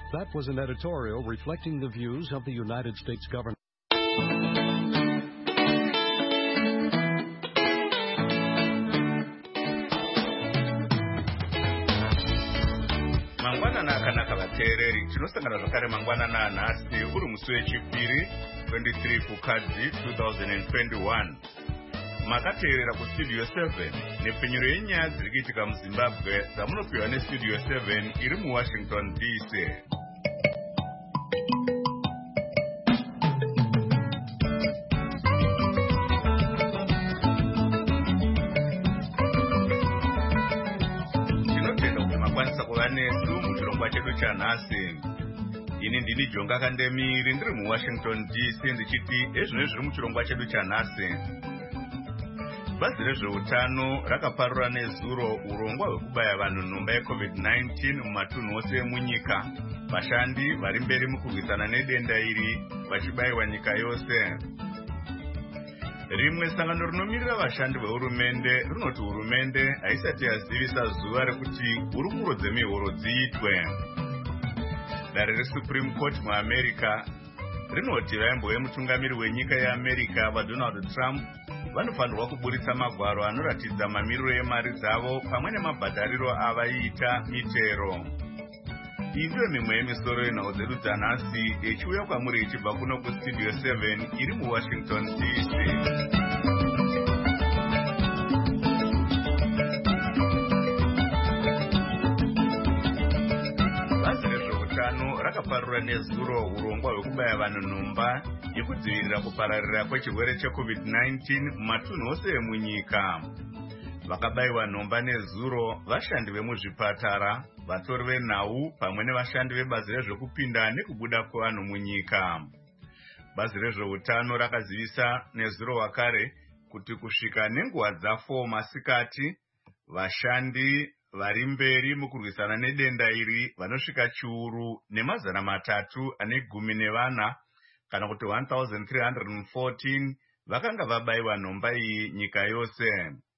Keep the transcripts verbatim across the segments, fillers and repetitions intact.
That was an editorial reflecting the views of the United States government. Mangwana nakanaka vateereri, tinosangana zvakare mangwana nanhasi uri musi wechipiri twenty-three Kukadzi two thousand twenty-one. Makateerera kustudio seven nepfenyuro yenyaya dziri kuitika muZimbabwe dzamunopiwa nestudio seven iri muWashington D C. Tinotenda kuti makwanisa kuva nesu muchirongwa chedu chanhasi. Ini ndini Jonga Kandemiri ndiri muWashington D C ndichiti ezvino zviri muchirongwa chedu chanhasi. Bazi rezveutano rakaparura nezuro urongwa hwekubaya vanhu nhomba yecovid nineteen mumatunhu ose emunyika. Vashandi vari mberi mukurwisana nedenda iri vachibayiwa nyika yose. Rimwe sangano rinomirira vashandi vehurumende rinoti hurumende haisati yazivisa zuva rekuti hurukuro dzemihoro dziitwe. Dare reSupreme Court muAmerica rinoti vaimbove mutungamiri wenyika yeAmerica vaDonald Trump vanofanirwa kuburitsa magwaro anoratidza mamiriro emari dzavo pamwe nemabhadhariro avaiita mitero. Iyi ndiyo mimwe yemisoro yenhau dzedu dzanhasi ichiuya kwamuri ichibva kuno kustudio seven iri muWashington D C. Bazi rezveutano rakaparura nezuro urongwa hwekubaya vanhu nhomba yekudzivirira kupararira kwechirwere checovid nineteen mumatunhu ose emunyika. Vakabayiwa nhomba nezuro vashandi vemuzvipatara, vatori venhau pamwe nevashandi vebazi rezvekupinda nekubuda kwevanhu munyika. Bazi rezveutano rakazivisa nezuro wakare kuti kusvika nenguva dzafour masikati vashandi vari mberi mukurwisana nedenda iri vanosvika chiuru nemazana matatu ane gumi nevana kana kuti one thousand three hundred fourteen vakanga vabayiwa nhomba iyi nyika yose.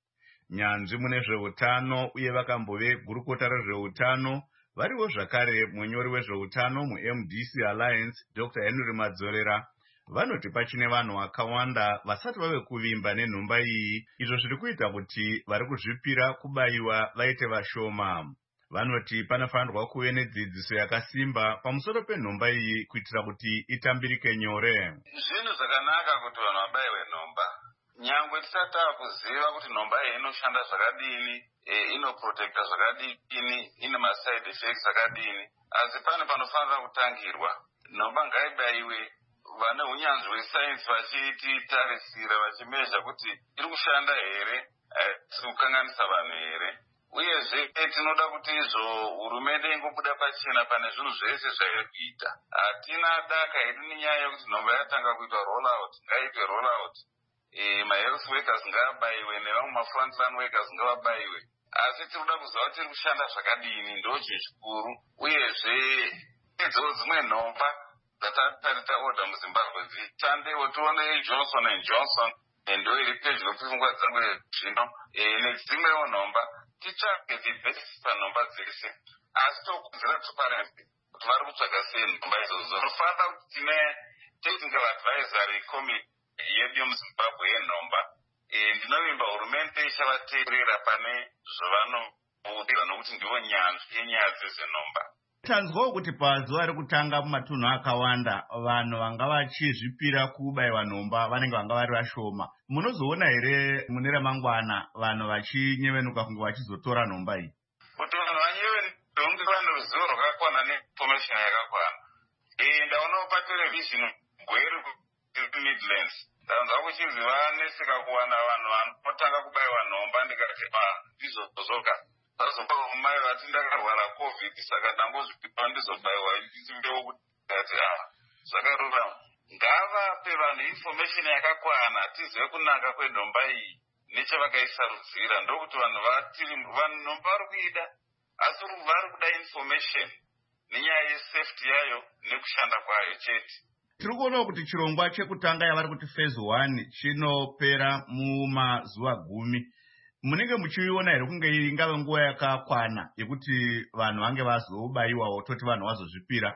Nyanzvi mune zveutano uye vakambove gurukota rezveutano variwo zvakare munyori wezveutano muM D C Alliance Doctor Henry Madzorera vanoti pachine vanhu vakawanda vasati vave kuvimba nenhomba iyi, izvo zviri kuita kuti vari kuzvipira kubayiwa vaite vashoma. Vanoti panofanirwa kuve nedzidziso yakasimba pamusoro penhomba iyi kuitira kuti itambirike nyore. Zvinhu zvakanaka kuti vanhu vabayiwe nhomba. Nyangwe tisati takuziva kuti nhomba iyi inoshanda zvakadini, e, inoprotekta zvakadini, ine maside effects akadini, asi pane panofanira kutangirwa. Nhomba ngaibayiwe vane unyanzvi hwesainzi vachititarisira vachimezha kuti iri kushanda here, haisi kukanganisa vanhu here. Uyezve tinoda kuti izvo hurumende ingobuda pachena pane zvinhu zvese zvairi kuita. Hatina daka hedu nenyaya yekuti nhomba yatanga kuitwa roll out, ngaiitwe roll out. E, mahealth workers ngavabayiwe nevamwe mafrontline workers ngavabayiwe. Asi tinoda kuziva kuti iri kushanda zvakadini, ndo chinhu chikuru. Uyezve idzowo dzimwe nhomba dzatari taoda muZimbabwe dzishandewo, tione Johnson and Johnson ndo iri pedyo pfungwa dzangu zvino, e, nedzimwewo nhomba titsvake the best panhomba dzese. Asi tokudzira transparency kuti vari kutsvaga sei nhomba idzodzo. Tinofanira kuti tine technical advisory committee yedu yomuZimbabwe yenhomba. E, ndinovimba hurumende ichavateerera pane zvavanoudira nokuti ndivo nyanzvi yenyaya dzezvenhomba. Tanzwawo kuti pazuva rekutanga mumatunhu akawanda vanhu vanga vachizvipira kubayiwa nhomba vanenge vanga vari vashoma. Munozoona here mune ramangwana vanhu vachinyevenuka kunge vachizotora nhomba iyi? Kuti vanhu vanyevenuka kunge vane ruzivo rwakakwana neinformation yakakwana. E, ndaonawo patelevision gweri kuMidlands ndanzwa kuchinzi vaneseka kuwana vanhu vanotanga kubayiwa nhomba, ndikati ndizozoka vazopa mai vati ndakarwara covid saka ndambozvipiwa ndizobayiwa ndizimbewo kuti ndati ah zvakarurama. Ngavape vanhu information yakakwana tizive kunaka kwenhomba iyi nechevakaisarudzira, ndokuti vanhu vatiri vanhu nhomba vari kuida asi vari kuda information nenyaya yesafety yayo nekushanda kwayo chete. Tiri kuonawo kuti chirongwa chekutanga yavari kuti phase one chinopera mumazuva gumi. munenge muchiona here kunge ingava nguva yakakwana yekuti vanhu vange vazobayiwawo toti vanhu vazozvipira?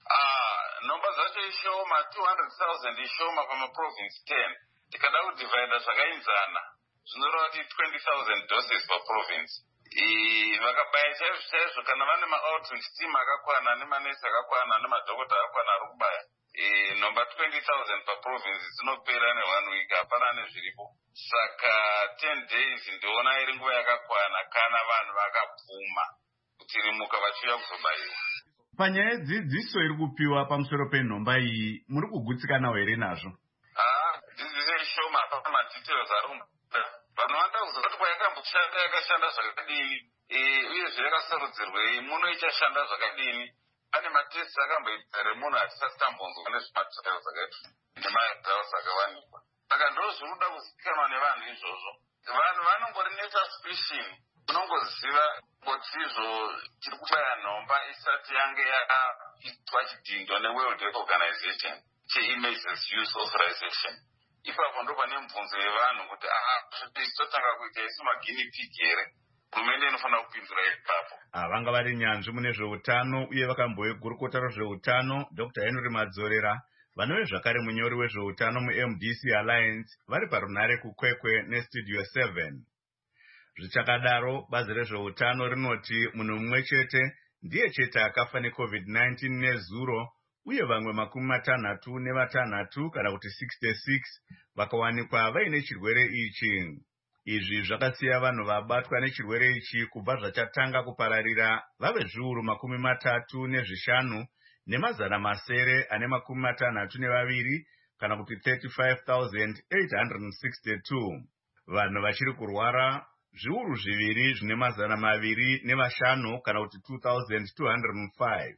Ah, nhomba dzacho ishoma, two hundred thousand ishoma pamaprovince ten. Tikada kudivhaida zvakainzana zvinoreva kuti twenty thousand doses per province. Vakabaya chaizvo chaizvo kana vane ma-outreach team akakwana nemanesi akakwana nemadhokota akakwana ari kubaya. Nhomba twenty thousand per province dzinopera ne-one week hapana nezviripo. Saka ten days ndiona iri nguva yakakwana kana vanhu vakabvuma kutirimuka vachiuya kuzobayiwa. Panyaya yedzidziso iri kupiwa pamusoro penhomba iyi muri kugutsikanawo here nazvo? Ah, dzidziso ishoma hapana madetails ari kumboda. Vanhu vanoda kuziva kuti kwayakamboshanda yakashanda zvakadini uyezve yakasarudzirwei muno ichashanda zvakadini. Pane matesti akamboita remunhu hatisati tambonzwa nezvemadetails akaitwa nemadetails akawanikwa. Saka ndozviri kuda kuzivikanwa nevanhu izvozvo. Vanhu vanongorinetsa suspicion. Unongoziva kuti izvo tiri kubaya nhomba isati yange yaitwa chidhindo neWorld Health Organization che-emergency use authorization. Ipapo ndo pane mibvunzo yevanhu kuti totanga kuita isi maguinea pig here. Hurumende inofanira kupindura ipapo. Vanga vari nyanzvi mune zveutano uye vakamboigurukota rezveutano Doctor Henry Madzorera, vanove zvakare munyori wezveutano mu-M D C Alliance, vari parunhare kukwekwe nestudio seven. Zvichakadaro, bazi rezveutano rinoti munhu mumwe chete ndiye chete akafa neCovid nineteen nezuro, uye vamwe makumi matanhatu nevatanhatu kana kuti sixty-six vakawanikwa vaine chirwere ichi. Izvi zvakasiya vanhu vabatwa nechirwere ichi kubva zvachatanga kupararira vave zviuru makumi matatu nezvishanu nemazana masere ane makumi matanhatu nevaviri kana kuti thirty-five thousand eight hundred sixty-two. Vanhu vachiri kurwara zviuru zviviri zvine mazana maviri nevashanu kana kuti two thousand two hundred five.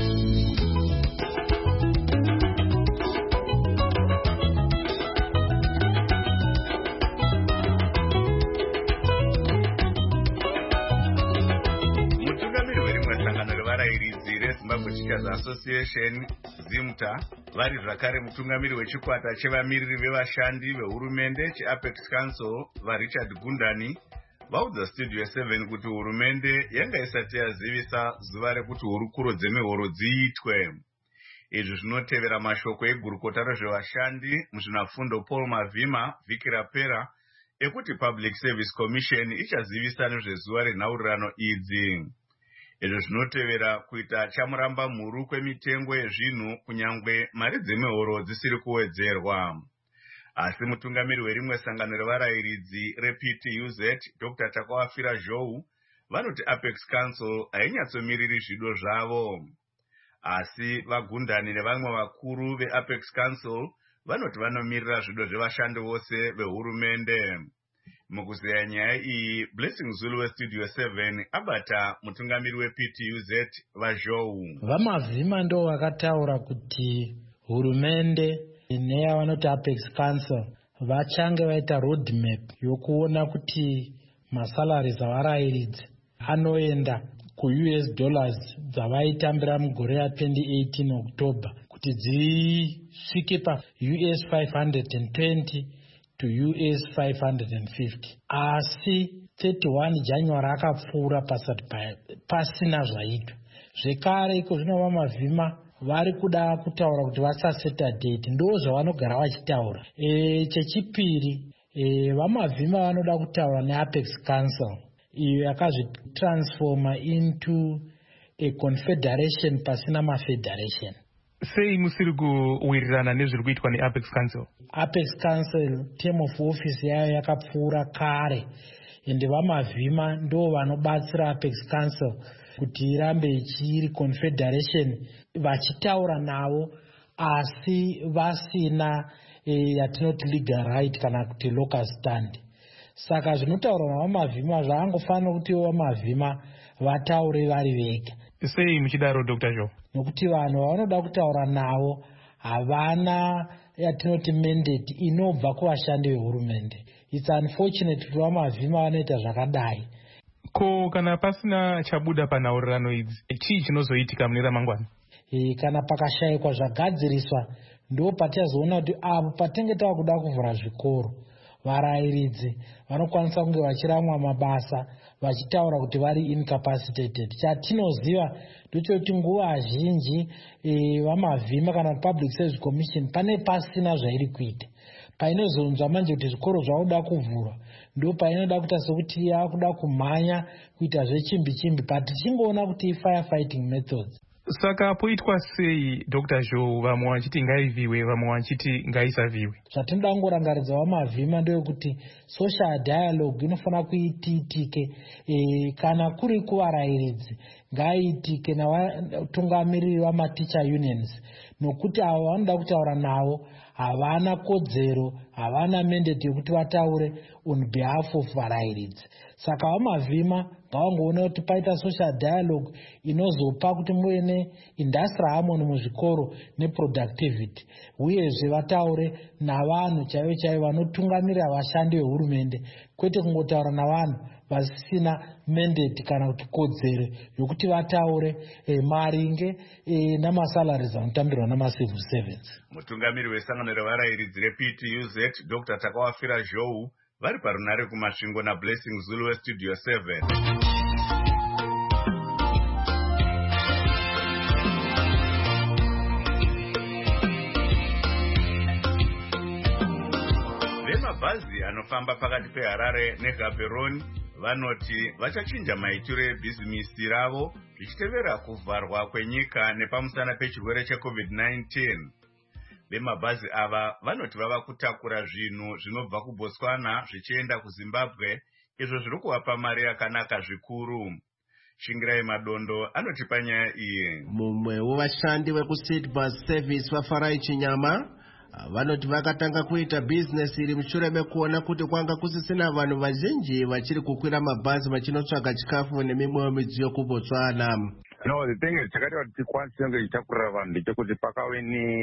Mutungamiri werimwe sangano revarairidzi reZimbabwe Teachers Association ZIMTA, vari zvakare mutungamiri wechikwata chevamiriri vevashandi vehurumende cheApex Council vaRichard Gundani, vaudza studio seven kuti hurumende yanga isati yazivisa zuva rekuti hurukuro dzemihoro dziitwe. Izvi zvinotevera mashoko egurukota rezvevashandi muzvinafundo Paul Mavhima vhiki rapera ekuti Public Service Commission ichazivisa nezvezuva renhaurirano idzi. Izvi zvinotevera kuita chamuramba mhuru kwemitengo yezvinhu kunyangwe mari dzemihoro dzisiri kuwedzerwa. Asi mutungamiri werimwe sangano revarairidzi reP T U Z Doctor Takawafira Zhou vanoti Apex Council hainyatsomiriri zvido zvavo. Asi vagundani nevamwe vakuru veApex Council vanoti vanomirira zvido zvevashandi vose vehurumende. Mukuzeya nyaya iyi, Blessing Zulu weStudio seven abata mutungamiri weP T U Z vaZhou. Vamavhima ndo vakataura kuti hurumende neya vanoti Apex Council vachange vaita roadmap yokuona kuti masalaries avarairidzi anoenda ku-U S dollars dzavaitambira mugore ya twenty eighteen October kuti dzisvike pa-U S five hundred twenty to U S five hundred fifty. Asi thirty-one January akapfuura pasati pasina zvaitwa. Zvekare iko zvino vamavhima vari kuda kutaura kuti vasaseta date, ndo zvavanogara vachitaura. E, chechipiri e, vamavhima vanoda kutaura neApex Council iyo yakazvitransforma into a confederation pasina mafederation. Sei musiri kuwirirana nezviri kuitwa neApex Council? Apex Council term of office yayo yakapfuura kare, ende vamavhima ndo vanobatsira Apex Council kuti irambe ichiri confederation vachitaura navo asi vasina e, yatinoti legal right kana kuti local stand. Saka zvinotaura navamavhima zvaangofanira kuti vamavhima vataure vari vega. Sei muchidaro Doctor Zhou? Nokuti vanhu vanoda kutaura navo havana yatinoti mandate inobva kuvashandi vehurumende. It's unfortunate kuti vamavhima vanoita zvakadai. Ko kana pasina chabuda panhaurirano idzi, chii chinozoitika mune ramangwana? E, kana pakashayikwa zvagadziriswa ndo patichazoona kuti apo patenge tava kuda kuvhura zvikoro varairidzi vanokwanisa kunge vachiramwa mabasa vachitaura kuti vari incapacitated. Chatinoziva ndochoti nguva zhinji e, vamavhima kana Public Service Commission pane pasina zvairi kuita. Painozonzwa manje kuti zvikoro zvauda kuvhurwa ndo painoda kuita sokuti yakuda kumhanya kuita zvechimbi chimbi, but tichingoona kuti firefighting methods. Saka poitwa sei Doctor Zhou vamwe vachiti ngaiviwe vamwe vachiti ngaisaviwe? Zvatinoda kungorangaridza vamavhima ndeyekuti social dialogue inofanira kuitike e, kana kuri kuvarairidzi ngaiitike navatungamiriri vamaticha unions, nokuti avo vanoda kutaura navo havana kodzero, havana mandate yekuti vataure on behalf of varairidzi. Saka vamavhima ngavangoona kuti paita social dialogue inozopa kuti muve ne-industrial harmony muzvikoro neproductivity, uyezve vataure navanhu chaivo chaivo vanotungamirira vashandi vehurumende, kwete kungotaura navanhu vasina mandate kana kuti kodzero yokuti vataure eh, maringe eh, namasalaries anotambirwa namacivil servants. Mutungamiri wesangano revarairidzi reP T U Z Doctor Takawafira Zhou vari parunare kumasvingo naBlessing Zulu weStudio seven. Vemabhazi anofamba pakati peHarare neGaborone vanoti vachachinja maitiro ebhizimisi ravo zvichitevera kuvharwa kwenyika nepamusana pechirwere cheCovid nineteen. Vemabhazi ava vanoti vava kutakura zvinhu zvinobva kuBotswana zvichienda kuZimbabwe, izvo zviri kuvapa mari yakanaka zvikuru. Shingirai Madondo anoti panyaya iyi. Mumwe wevashandi vekuCity Bus Service vaFarai Chinyama vanoti vakatanga kuita business iri mushure mekuona kuti kwanga kusisina vanhu vazhinji vachiri kukwira mabhazi vachinotsvaga chikafu nemimwewo midziyo kuBotswana. No, the thing is, chakati wati kwansi yange itakura vanhu ndechekuti pakawe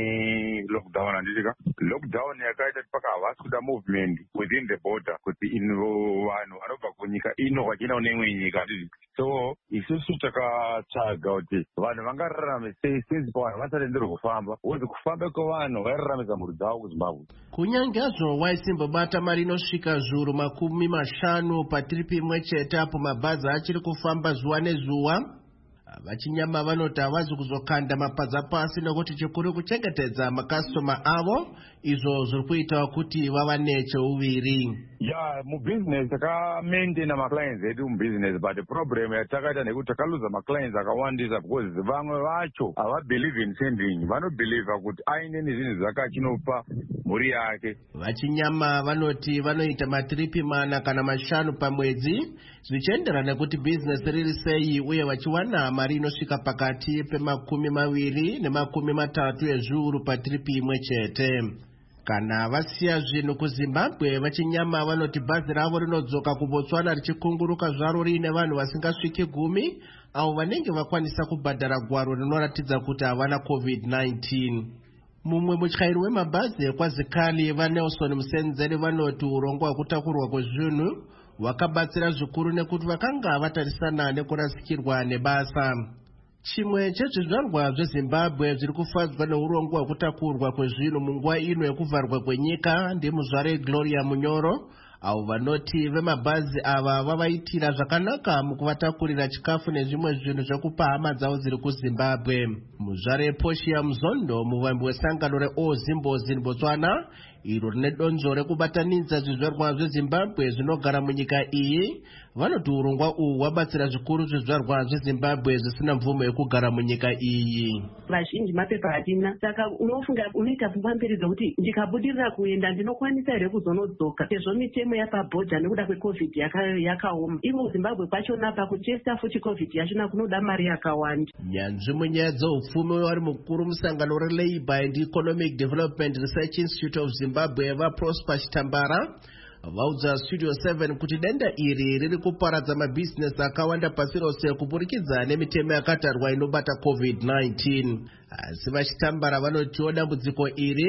ni lockdown anditika. Lockdown yakaita paka havasi kuda movement within the border kuti ino vanhu vanobva kunyika ino vachienda kuneimwe nyika. So isusu takatsvaga kuti vanhu vangararame sei since pavanhu vasatenderwa kufamba, uzi kufamba kwevanhu vairaramisa mhuri dzavo kuZimbabwe. Kunyange hazvo waisimbobata mari inosvika zviuru makumi mashanu patiripi imwe chete apo mabhazi achiri kufamba zuva nezuva, Vachinyama vanoti havazi kuzokanda mapadza pasi nekuti chikuru kuchengetedza makastoma avo, izvo zviri kuita kuti vava necheuviri. Yeah, mu business takamaintain maclients edu mu business, but the problem yatakaita nekuti takaluza maclients akawandisa because vamwe vacho hava believe in sending, vano believe kuti aine nezvinhu zvakachinopa mhuri yake. Vachinyama vanoti vanoita matripi mana kana mashanu pamwedzi zvichienderana nekuti business riri sei, uye vachiwana mari inosvika pakati pemakumi maviri nemakumi matatu ezviuru patripi imwe chete. Kana vasiya zvinhu kuZimbabwe, Vachinyama vanoti bhazi ravo rinodzoka kuBotswana richikunguruka zvaro riine vanhu vasingasviki gumi avo vanenge vakwanisa kubhadhara gwaro rinoratidza kuti havana COVID nineteen. Mumwe mutyairi wemabhazi ekwaZikali vaNelson Musenzeri vanoti urongwa hwekutakurwa kwezvinhu hwakabatsira zvikuru nekuti vakanga vatarisana nekurasikirwa nebasa. Chimwe chezvizvarwa zveZimbabwe zviri kufadzwa neurongwa hwekutakurwa kwezvinhu munguva ino yekuvharwa kwenyika ndimuzvare Gloria Munyoro, avo vanoti vemabhazi ava vavaitira zvakanaka mukuvatakurira chikafu nezvimwe zvinhu zvekupa hama dzavo dziri kuZimbabwe. Muzvare Portia Mzondo, muvambi wesangano reOzimbozi Botswana, iro rine donzvo rekubatanidza zvizvarwa zveZimbabwe zvinogara munyika iyi, vanoti urongwa uhu hwabatsira zvikuru zvizvarwa zveZimbabwe zvisina mvumo yekugara munyika iyi. Vazhinji mapepa hatina, saka unofunga unoita pfungwa kuti ndikabudirira kuenda ndinokwanisa here kuzonodzoka sezvo mitemo yapabhodha nekuda kweCovid yakaoma. Imo Zimbabwe kwachona pakutesta futi COVID yachona kunoda mari yakawanda. Nyanzvi munyaya dzeupfumi wari mukuru musangano reLabour and Economic Development Research Institute of Zimbabwe vaProsper Chitambara vaudza Studio seven kuti denda iri riri kuparadza mabhizinesi akawanda pasi rose kuburikidza nemitemo yakatarwa inobata COVID nineteen. Asi Vachitambara vanotiwo dambudziko iri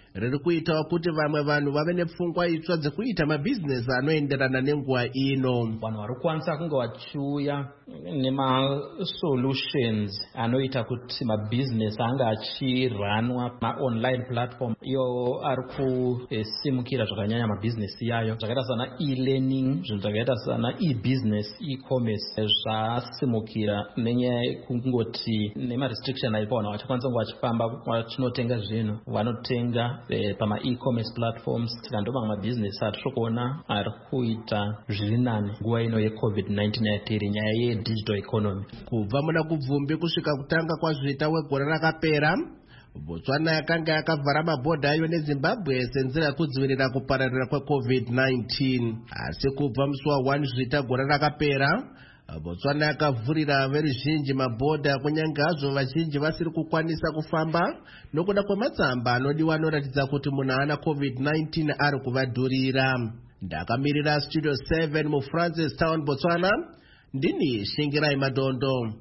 riri kuitawo kuti vamwe vanhu vave nepfungwa itsva dzekuita mabhizinesi anoenderana nenguva ino. Vanhu vari kukwanisa kunge vachiuya nema-solutions anoita kuti mabhizinesi anga achiranwa ma-online platform iyo ari kusimukira zvakanyanya mabhizinesi yayo, zvakaita sana e-learning, zvinhu zvakaita sana e-business, e-commerce zvasimukira nenyaya yekungoti nema-restriction aipa vanhu vachikwanisa kunge vachifamba vachinotenga zvinhu vanotenga E, pama e-commerce platforms. Saka ndo mamwe mabhizinesi atiri kuona ari kuita zviri nani nguva ino ye-covid nineteen yatiri nyaya ye-digital economy. Kubva muna kubvumbi kusvika kutanga kwazvita wegore rakapera, Botswana yakanga yakavhara mabhodha ayo neZimbabwe senzira yekudzivirira kupararira kwe-covid nineteen. Asi kubva musi wa one zvita gore rakapera, Botswana yakavhurira veruzhinji mabhodha kunyange hazvo vazhinji vasiri kukwanisa kufamba nokuda kwematsamba anodiwa anoratidza kuti munhu ana covid nineteen ari kuvadhurira. Ndakamirira Studio seven mu Francistown, Botswana, ndini Shingirai Madondo.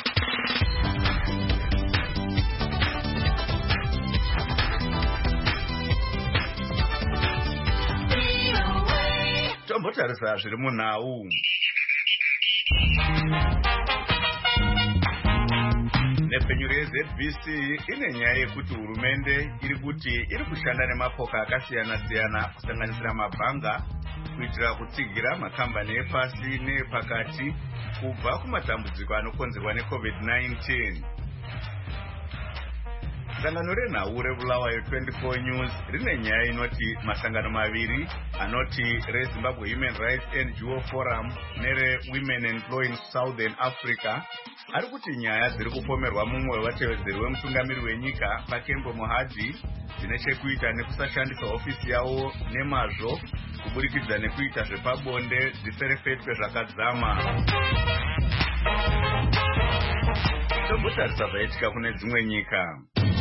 Tombotarisa zviri munhau. Nepfenyuro ye-Z B C ine nyaya yekuti hurumende iri kuti iri kushanda nemapoka akasiyana-siyana kusanganisira mabhanga kuitira kutsigira makambani epasi neepakati kubva kumatambudziko anokonzerwa ne-covid nineteen. Sangano renhau rebulawayo twenty-four News rine nyaya inoti masangano maviri anoti reZimbabwe Human Rights N G O Forum nere Women Employing Southern Africa ari kuti nyaya dziri kupomerwa mumwe wevatevedzeri wemutungamiri wenyika Pakembo Mohadzi dzine chekuita nekusashandisa ofisi yawo nemazvo kuburikidza nekuita zvepabonde dziferefetwe zvakadzama. Tombotarisa zvaitika kune dzimwe nyika.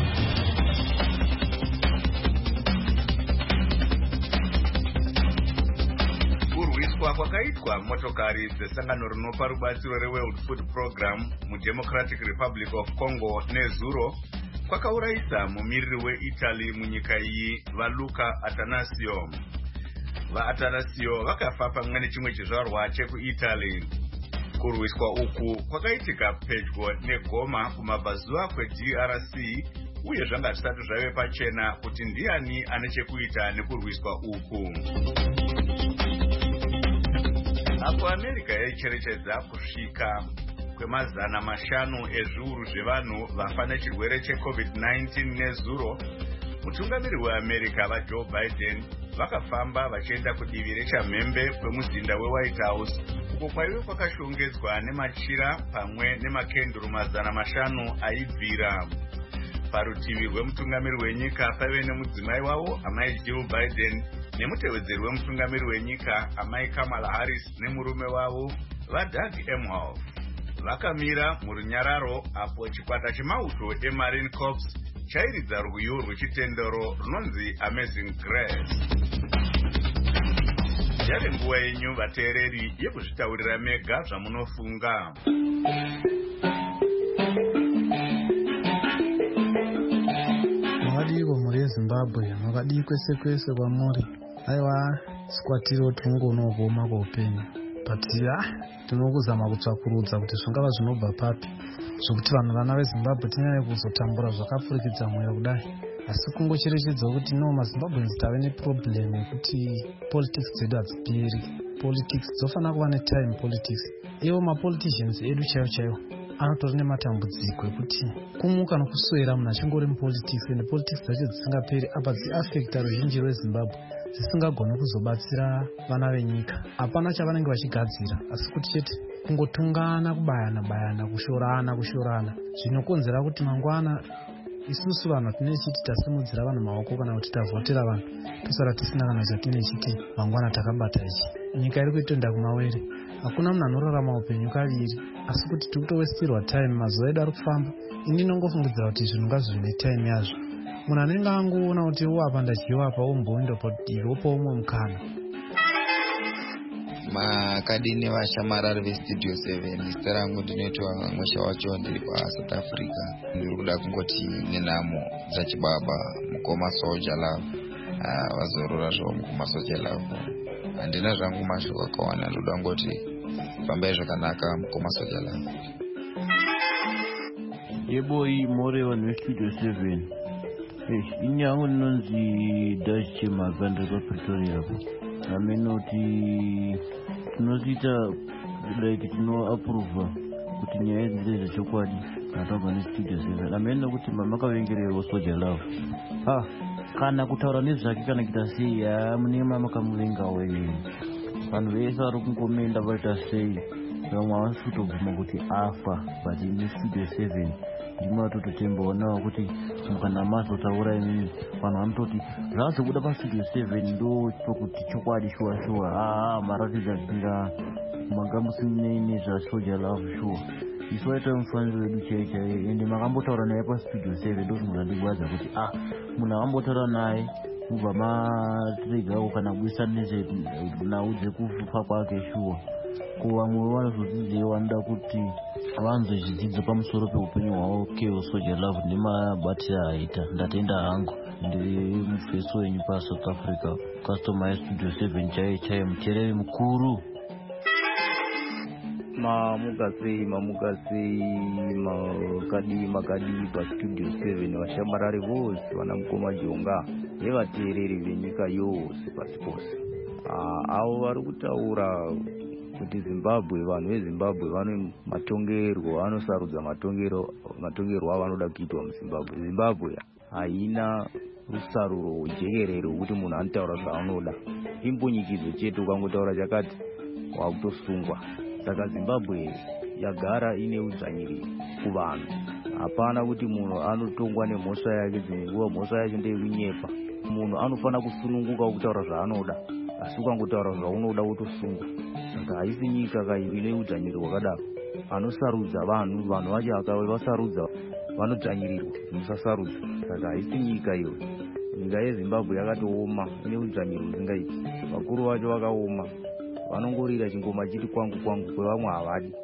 Kurwiswa kwakaitwa motokari dzesangano rinopa rubatsiro reWorld Food Program muDemocratic Republic of Congo nezuro kwakaurayisa mumiriri weItaly munyika iyi vaLuca Attanasio. VaAttanasio vakafa pamwe nechimwe chizvarwa chekuItaly. Kurwiswa uku kwakaitika pedyo neGoma kumabvazuva kweD R C uye zvanga zvisati zvave pachena kuti ndiani ane chekuita nekurwiswa uku. Apo America yaicherechedza kusvika kwemazana mashanu ezviuru zvevanhu vafa nechirwere che-covid nineteen nezuro, mutungamiri weAmerica vaJoe Biden vakafamba vachienda kudivi rechamhembe kwemuzinda weWhite House uko kwaive kwakashongedzwa nemachira pamwe nemakenduru mazana mashanu aibvira. Parutivi rwemutungamiri wenyika paive nemudzimai wavo amai Jill Biden nemutevedzeri wemutungamiri wenyika amai Kamala Harris nemurume wavo vaDoug Emhoff. Vakamira murunyararo apo chikwata chemauto eMarine Corps chairidza rwiyo rwechitendero runonzi Amazing Grace. Yave nguva yenyu vateereri yekuzvitaurira mega zvamunofunga. Mwakadiko muri yeZimbabwe, mwakadii kwese kwese kwamuri. Aiwa sikwatiro tungonogoma kwaupenyu. But ya tinokuzama kutsvakurudza kuti zvingava zvinobva papi zvokuti vanhu vana veZimbabwe tinyanye kuzotambura zvakapfurikidza mweya kudai. Asi kungocherechedza kuti no maZimbabweans tave neproblem yekuti politics dzedu hadziperi. Politics dzofanira kuva netime politics. Ivo mapoliticians edu chaivo chaivo anotori nematambudziko ekuti kumuka nokuswera munhu achingori mupolitics ende politics dzacho dzisingaperi apa dziafecta ruzhinji rweZimbabwe dzisingagoni kuzobatsira vana venyika. Hapana chavanenge vachigadzira asi kuti chete kungotungana kubayana bayana kushorana kushorana zvinokonzera kuti mangwana isusu vanhu tine chiti tasimudzira vanhu maoko kana kuti tavhotera vanhu tosara tisina kana chatine chiti mangwana takabata ichi. Nyika iri kuitoenda kumawere, hakuna munhu anorarama upenyu kaviri asi kuti tiri kutowestirwa time. Mazuva edu ari kufamba. Ini ndinongofungidzira kuti zvinhu ngazvive netime yazvo. Munhu anenge angoona kuti wapa ndachiwapa umboenda padivi wopa umwe mukana. makadini vashamarari vestudio seven. Zita rangu ndinoitwa Mwesha wacho, ndiri paSouth Africa. Ndiri kuda kungoti nenamo dzachibaba Mukoma Soldier Love. Uh, vazorora zvo Mukoma Soldier Love. Handina zvangu mashoko akawana, ndoda ngoti fambai zvakanaka Mukoma Soldier Love. Yebo imore vanhu vestudio seven. Eh, inyangu ninonzi Dash Chemaka ndiri paPretoria apo. Amenoti tinozita like tino approve kuti nyaya dzine zvechokwadi natobva nestudio seven. Amene kuti mamakavengerewo Soldier Love. Ah, kana kutaura nezvake kana kuita sei, ya mune mamakamuvenga wewe. Vanhu vese vari kungomenda vaita sei, vamwe havasi kutobvuma kuti afa, but ine studio seven ndimo atototembaonawo kuti kana mazotaura imini vanhu vanototi zvazobuda pastudio seven ndo pokuti chokwadi shuwa shuwa. Ah, maratidza tinga magamusinei zvaSoldier Love shuwa. Isu waita mufaniro wedu chaiye chaiye, ende makambotaura naye pastudio seven ndo zvinhu zvandikwadza kuti ah, munhu akambotaura naye kubva matiregawo kana kuisa nezvenhau dzekufa kwake shuwa. Ko vamwe vanozodzidzei vanoda kuti vanzwe zvidzidzo pamusoro peupenyu hwavo kewo Soldier Love nemabatiro aita. Ndatenda hangu, ndiri mufeso wenyu paSouth Africa, customer yestudio seven chaiye chaiye, muteereri mukuru. Mamukasei mamukasei makadi makadi paStudio seven, vashamarari vose vana Mukoma Jonga nevateereri venyika yose pasi pose. Avo vari kutaura kuti Zimbabwe, vanhu veZimbabwe vane matongerwo, vanosarudza matongero matongerwo avanoda kuitwa muZimbabwe. Zimbabwe haina rusaruro jekerere kuti munhu anotaura zvaanoda, imbunyikidzo chete. Ukangotaura chakati wakutosungwa. Saka Zimbabwe yagara ine udzvanyiriri kuvanhu. Hapana kuti munhu anotongwa nemhosva yake, dzimwe nguva mhosva yacho ndeyekunyepa. Munhu anofana kusununguka kutaura zvaanoda, asi ukangotaura zvaunoda wotosungwa. Saka haisi nyika kai ine udzvanyiriri hwakadaro. Anosarudza vanhu, vanhu vacho akavasarudza vanodzvanyirirwa, musasarudza. Saka haisi nyika iyo. Nyika yeZimbabwe yakatooma, ine udzvanyiriri husingaiti. Vakuru vacho vakaoma, vanongorira chingoma chiti kwangu kwangu, kwevamwe havadi.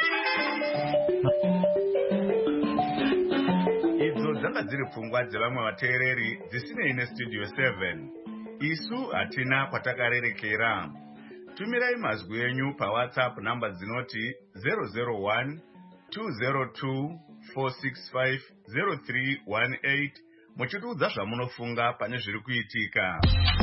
Idzo dzanga dziri pfungwa dzevamwe vateereri dzisinei neStudio seven. Isu hatina kwatakarerekera. Tumirai mazwi enyu paWhatsApp namba dzinoti zero zero one two zero two four six five zero three one eight muchitiudza zvamunofunga pane zviri kuitika.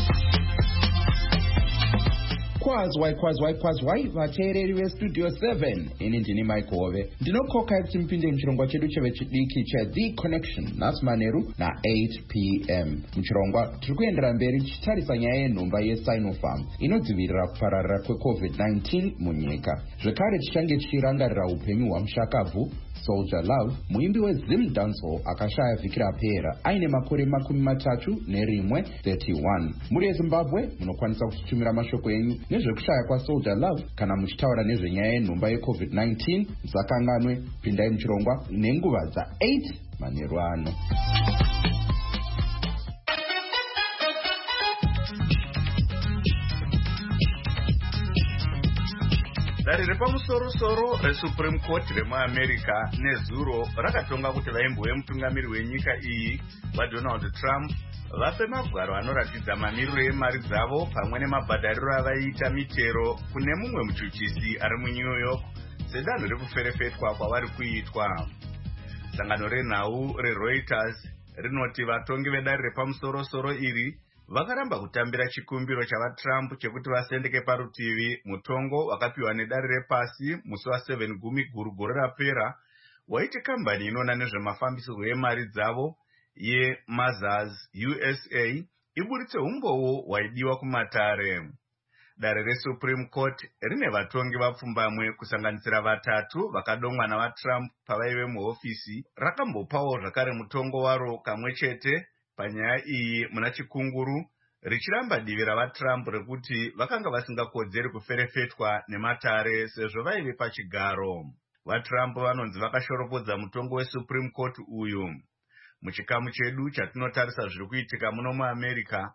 Kwazwai kwazwai kwazwai vateereri veStudio seven. Ini ndini Mike Hove, ndinokoka kuti mupinde muchirongwa chedu chevechidiki cheThe Connection nhasi manheru na-eight p m. Muchirongwa tiri kuendera mberi tichitarisa nyaya yenhomba yeSinopharm inodzivirira kupararira kwecovid nineteen munyika. Zvekare tichange tichirangarira upenyu hwamushakabvu Soldier Love, muimbi weZim Dancehall akashaya vhiki rapera aine makore makumi matatu nerimwe thirty-one. Muri yeZimbabwe munokwanisa kuchitumira mashoko enyu nezvekushaya kwaSoldier Love kana muchitaura nezvenyaya yenhomba yecovid nineteen. Musakanganwe, pindai muchirongwa nenguva dza-eight manheru ano. Dari repamusoro-soro reSupreme Court remuAmerica nezuro rakatonga kuti vaimbo vemutungamiri wenyika iyi vaDonald Trump vape magwaro anoratidza mamiriro emari dzavo pamwe nemabhadhariro avaiita mitero kune mumwe muchuchisi ari muNew York sedanho rekuferefetwa kwavari kuitwa. Sangano renhau reReuters rinoti vatongi vedare repamusoro-soro iri vakaramba kutambira chikumbiro chavaTrump chekuti vasendeke parutivi mutongo wakapiwa nedare repasi musi wa-seven gumi guru gore rapera waiti kambani inoona nezvemafambisirwo emari dzavo yeMazars U S A iburitse umbowo waidiwa kumatare. Dare reSupreme Court rine vatongi vapfumbamwe kusanganisira vatatu vakadomwa navaTrump pavaive muhofisi, rakambopawo zvakare mutongo waro kamwe chete panyaya iyi muna chikunguru, richiramba divi ravaTrump rekuti vakanga vasingakodzeri kuferefetwa nematare sezvo vaive pachigaro. VaTrump vanonzi vakashoropodza mutongo weSupreme Court uyu. Muchikamu chedu chatinotarisa zviri kuitika muno muAmerica,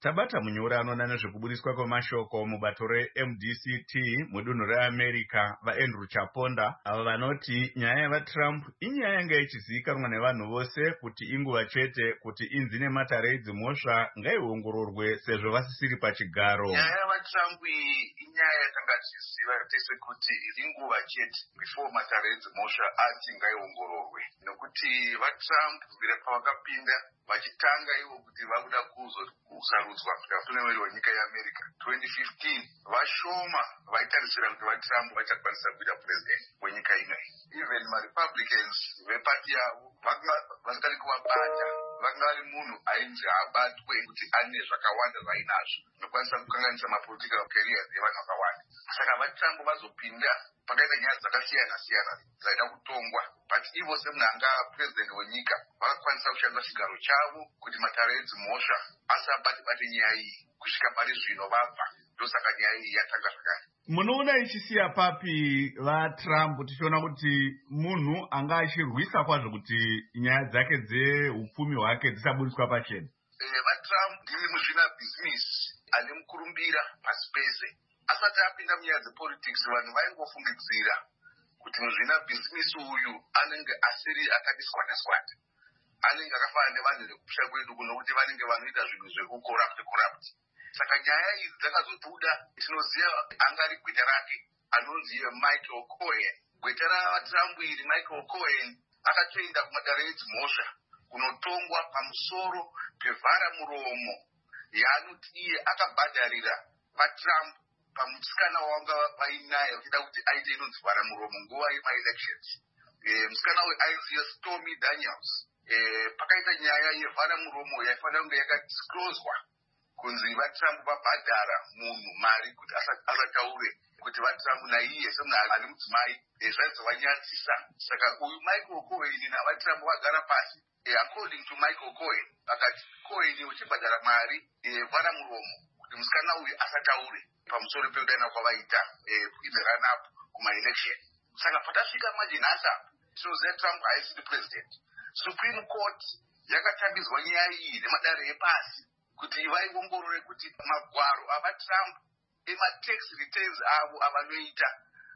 tabata munyori anoona nezvekubudiswa kwemashoko mubato re-M D C T mudunhu reAmerica vaAndrew Chaponda, ava vanoti nyaya yavaTrump inyaya yanga ichizivikanwa nevanhu vose kuti inguva chete kuti inzi nematare edzimhosva ngaiongororwe sezvo vasisiri pachigaro. Nyaya yavaTrump inyaya yakanga tichiziva tese kuti inguva chete before matare edzimhosva ati ngaiongororwe, nokuti vaTrump kubvira pavakapinda vachitanga ivo kuti vakuda kuzosarudzwa katungamiri wenyika yeAmerica twenty fifteen, vashoma vaitarisira kuti vaTrump vachakwanisa kuita president wenyika inoyi. Even maRepublicans vepati yavo vakanga vasingadi kuvabata, vakanga vari munhu ainzi abatwe kuti ane zvakawanda zvainazvo nokwanisa kukanganisa mapolitical careers evanhu vakawanda. Saka vaTrump vazopinda pakaita nyaya dzakasiyana siyana dzaida kutongwa, but ivo semunhu anga president wenyika vakakwanisa kushandisa chigaro chavo kuti matare edzimhosva asabate-bate nyaya iyi kusvika pari zvino vabva. Ndosaka nyaya iyi yatanga zvakare. Munoona ichisiya papi vaTrump tichiona kuti munhu anga achirwisa kwazvo kuti nyaya dzake dzeupfumi hwake dzisabudiswa pachena? VaTrump ndiri muzvina bhizinisi ane mukurumbira pasi pese. Asati apinda munyaya dzepolitics, vanhu vaingofungidzira kuti muzvina bhizinisi uyu anenge asiri akadiswata-swata, anenge akafanana nevanhu vekupisha kwedu kuno kuti vanenge vanoita zvinhu zvekucorrupt corrupt. Saka nyaya idzi dzakazobuda, tinoziva angari gweta rake anonzi Michael Cohen. Gweta raTrump iri Michael Cohen akatoenda kumatare edzimhosva kunotongwa pamusoro pevhara muromo yaanoti iye akabhadharira vaTrump pamusikana wanga vainaye uchida kuti aite inonzi vhara muromo nguva yemaelections. E, musikana uyu ainzi Stormy Daniels. E, pakaita nyaya yevhara muromo yaifanira kunge yakadiscloswa kunzi vaTrump vabhadhara munhu mari kuti asataure kuti vaTrump naiye semunhu ari mudzimai zvaizovanyadzisa. Saka uyu Michael Cohen navaTrump vagara pasi. According to Michael Cohen, akati Cohen uchibhadhara mari vhara muromo kuti musikana uyu asataure pamusoro pekudana kwavaita in run up kumaelection. Saka patasvika manje nhasi apa tinoziva Trump haisiri president. Supreme Court yakatambidzwa nyaya iyi nemadare epasi kuti vaiongorore kuti magwaro avaTrump ema-tax returns avo avanoita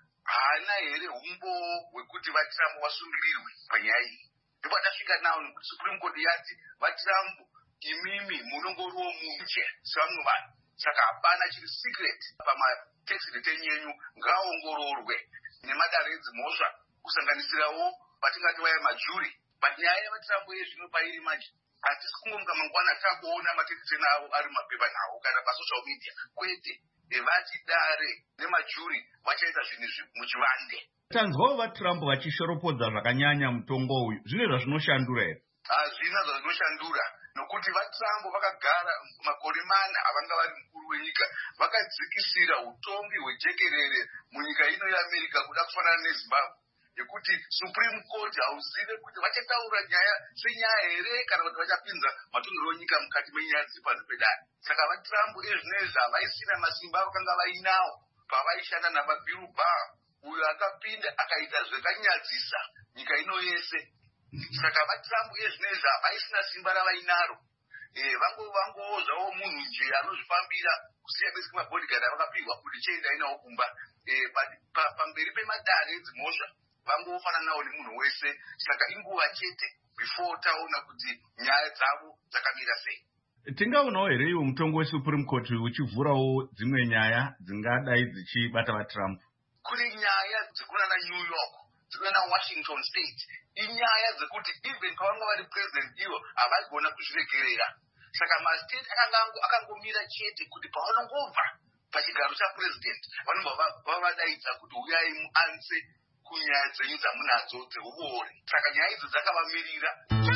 haana here umbowo hwekuti vaTrump vasungirirwe panyaya iyi. Ndipo patasvika nawo nekuti Supreme Court yati vaTrump imimi munongoriwo muje sevamwe vanhu, saka hapana chiri secret pama-tax return yenyu, ngaongororwe nemadare edzimhosva kusanganisirawo patingati vaya majuri. But nyaya yavaTrump yezvino pairi manje hatisi kungomuka mangwana takuona matekiteni avo ari mapepa nawo kana pasocial media, kwete vati dare nemajuri vachaita zvinhu muchivande. Tanzwawo vaTrump vachishoropodza zvakanyanya mutongo uyu, zvine zvazvinoshandura here? Hazvina zvazvinoshandura, nokuti vaTrump vakagara makore mana avanga vari mukuru wenyika vakadzikisira utongi hwejekerere munyika ino yeAmerica kuda kufanana neZimbabwe, yekuti Supreme Court hauzive kuti vachataura nyaya senyaya here kana kuti vachapinza matongerwo nyika mukati menyaya dziri panze pedare. Saka vaTrump ezvinezvi havaisina masimba vakanga vainawo pavaishanda nabaBill Barr, uyo akapinda akaita zvakanyadzisa nyika ino yese. Saka vaTrump ezvinezvi havaisina simba ravainaro. E, vango vangozvawo munhu nje anozvifambira kusiya bese kumabodyguard avakapihwa kuti chienda inawo kumba. E, pamberi pemadare edzimhosva vangofanana nawo nemunhu wese. Saka inguva chete before taona kuti nyaya dzavo dzakamira sei. Tingaonawo here iwo mutongo weSupreme Court uchivhurawo dzimwe nyaya dzingadai dzichibata vaTrump? Kune nyaya dzekunana New York, dzekunana Washington State, inyaya dzekuti even pavanga vari president ivo havasi kuona kuzviregerera. Saka mastate akangomira chete kuti pavanongobva pachigaro chapresident vanobva vavadaidza kuti uyai muanse kunyaya dzenyu dzamunadzo dzeuori. Saka nyaya idzi dzakavamirira.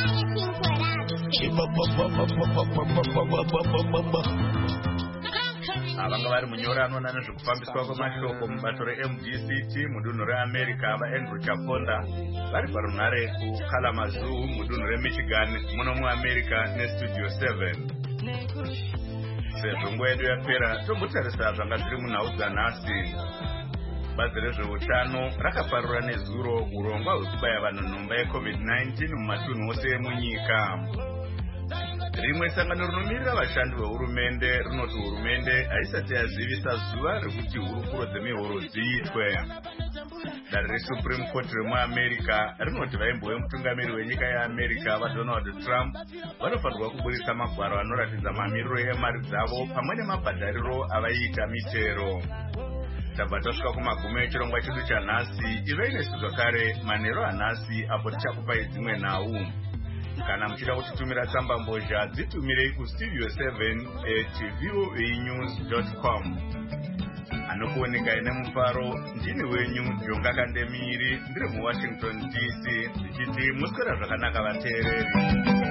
Avanga vari munyori anoona nezvekufambiswa kwemashoko mubato re-M D C T mudunhu reAmerica vaAndrew Chaponda vari parunhare kuKalamazoo mudunhu reMichigan muno muAmerica neStudio seven. Sezvo nguva yedu yapera tombotarisa zvanga zviri munhau dzanhasi. Bazi rezveutano rakaparura nezuro urongwa hwekubaya vanhu nhomba yeCovid nineteen mumatunhu ose emunyika. rimwe sangano rinomirira vashandi vehurumende rinoti hurumende haisati yazivisa zuva rekuti hurukuro dzemihoro dziitwe. Dare resupreme court remuamerica rinoti vaimbo vemutungamiri wenyika yeamerica vadonald trump vanofanirwa kuburitsa magwaro anoratidza mamiriro emari dzavo pamwe nemabhadhariro avaiita mitero. Tabva tasvika kumagumo echirongwa chedu chanhasi. Ivei nesu zvakare manheru anhasi apo tichakupai dzimwe nhau. Kana muchida kutitumira tsamba mbozha dzitumirei kustudio seven at voanews dot com. Anokuoneka ine mufaro ndini wenyu Jonga Kandemiri ndiri muWashington D C ndichiti muswera zvakanaka vateereri.